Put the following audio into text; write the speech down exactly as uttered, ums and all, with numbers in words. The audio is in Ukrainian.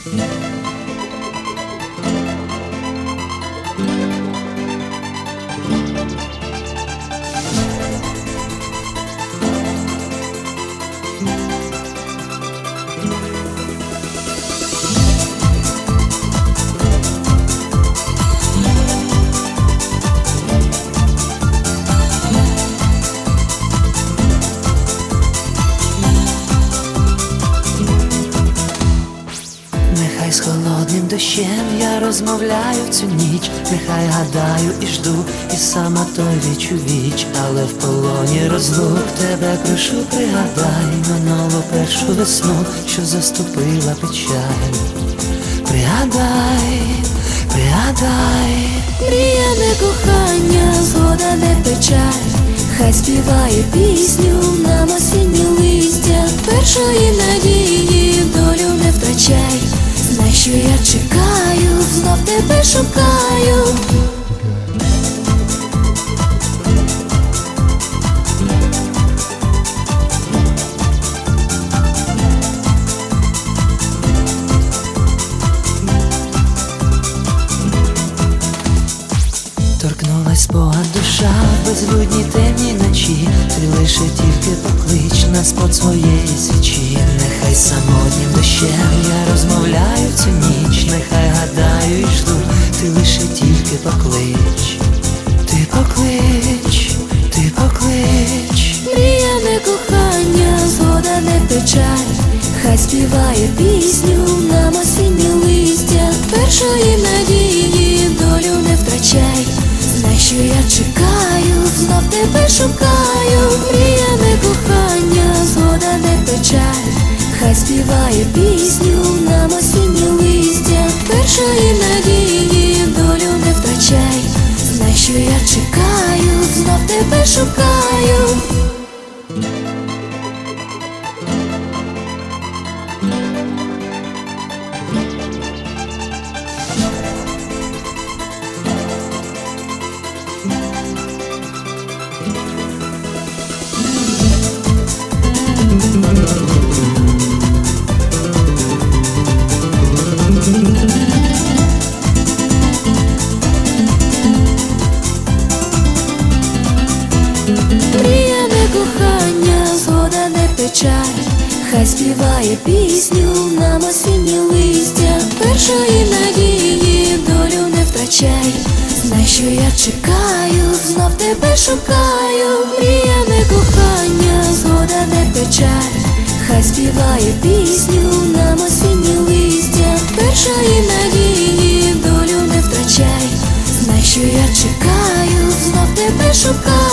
З холодним дощем я розмовляю в цю ніч, нехай гадаю і жду, і сама той віч у віч, але в полоні розлук тебе прошу, пригадай минулу першу весну, що заступила печаль. Пригадай, пригадай, мрія не кохання, згода не печаль, хай співає пісню нам осінні листя, першої надії долю не втрачай. Знай, що я чекаю, знов тебе шукаю. Торкнулась спогад душа в безлюдній темній ночі, ти лише тільки поклич нас под своєї свічі. Нехай самотнім дощем я розмовляю в цю ніч, нехай гадаю і жду, ти лише тільки поклич, ти поклич, ти поклич. Мрія не кохання, згода не печаль, хай співає пісню нам осінні листя, першої надії долю не втрачай. Знай, що я чекаю, знов тебе шукаю. Мрія не кохання, згода не печаль, хай співає пісню нам осінні листя, першої надії долю не втрачай. Знай, що я чекаю, знов тебе шукаю. Мрія не кохання, згода не печаль, хай співає пісню нам осінні листя, першої надії долю не втрачай. Знай, що я чекаю, знов тебе шукаю. Мрія не кохання, згода не печаль, хай співає пісню нам осінні листя, першої надії долю не втрачай. Знай, що я чекаю, знов тебе шукаю.